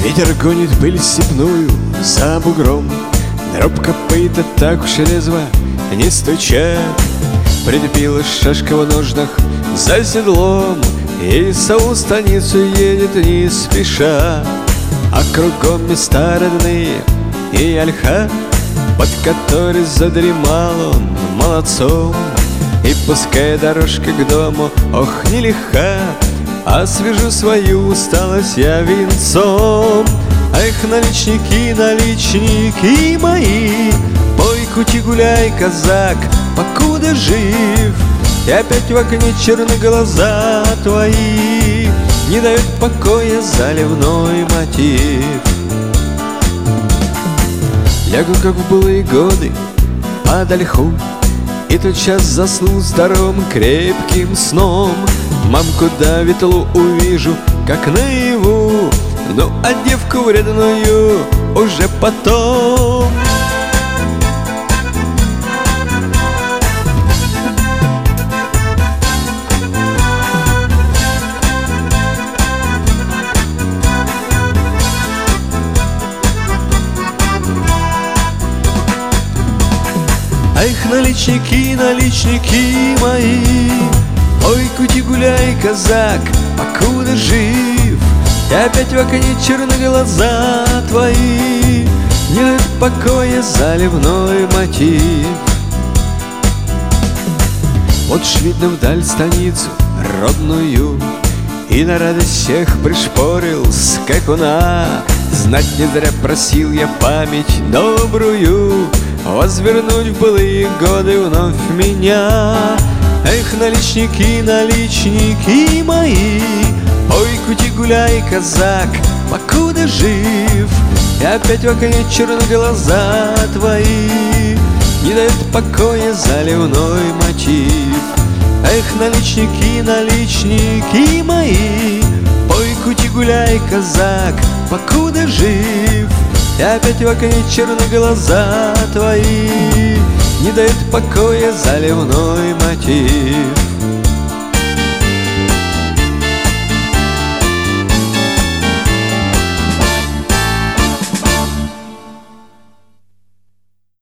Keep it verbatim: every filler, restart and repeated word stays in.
Ветер гонит пыль степную за бугром, дробь копыта так уж резво не стучат. Прилепила шашка в ножнах за седлом, и сову станицу едет не спеша. А кругом места родные и ольха, под которой задремал он молодцом. И пускай дорожка к дому, ох, нелегка, освежу свою усталость я венцом. Эх, наличники, наличники мои, пой, кути, гуляй, казак, покуда жив. И опять в окне черны глаза твои, не дают покоя заливной мотив. Лягу, как в былые годы, под ольху, и тотчас засну здоровым крепким сном. Мамку да ветлу увижу, как наяву, ну а девку вредную уже потом. Эх, наличники, наличники мои, ой, кути, гуляй, казак, покуда жив. И опять в окне черны глаза твои, не дают покоя заливной мотив. Вот ж видно вдаль станицу родную, и на радость всех пришпорил скакуна. Знать не зря просил я память добрую возвернуть в былые годы вновь меня. Эх, наличники, наличники мои, ой, кути, гуляй, казак, покуда жив. И опять в окне черны глаза твои, не дают покоя заливной мотив. Эх, наличники, наличники мои, ой, кути, гуляй, казак, покуда жив. И опять в окне черны глаза твои, не дают покоя заливной мотив.